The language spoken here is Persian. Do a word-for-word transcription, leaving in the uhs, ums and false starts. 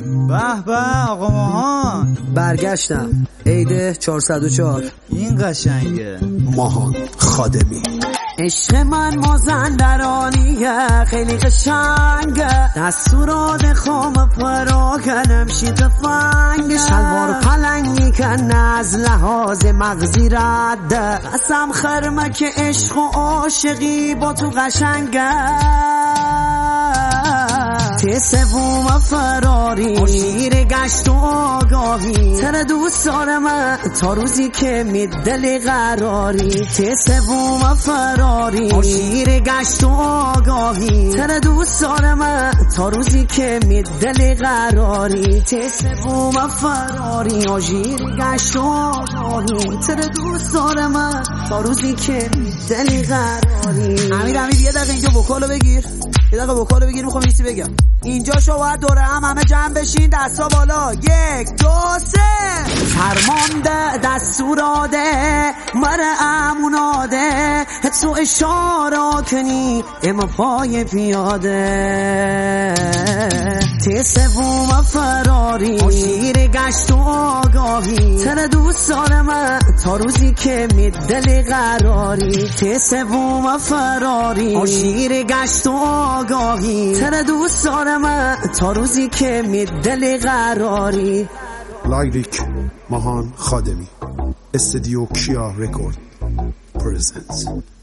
به به آقا ماهان، برگشتم. عید چهارصد و چهار. این قشنگه. ماهان خادمی. عشق من مازندرانیه، خیلی قشنگه. دستورات خام پراکنم شی تفنگه. شلوار پلنگی کن از لحاظ مغزی رده. قسم خرمه که عشق و عاشقی با تو قشنگه. ته سوم فراری، شیر گشت و آگاهی. تر دوست دارم تا روزی که می دل قراری. ته سوم فراری، شیر گشت و آگاهی. تر دوست دارم تا روزی که می دل قراری. ته سوم فراری، شیر گشت و آگاهی. تر دوست دارم تا روزی که می دل قراری. امیر امیر یه دقیقه اینجا وکالو بگیر، یه دقیقه وکالو بگیر، میخوام ایسی بگم. اینجا شو باید دوره هم همه جمع بشین، دستا بالا. یک دو سه. فرمانده دستوراده مره اموناده. تو اشاره کنی اما پای پیاده. ته سوم فراری، شیر گشت و آگاهی. تر دوست دارم تا روزی که می دل قراری. ته سوم فراری، شیر گشت و آگاهی. تر دوست دارم تا روزی که می دل قراری. لایریک ماهان خادمی. استودیو کیا رکورد پرزنس.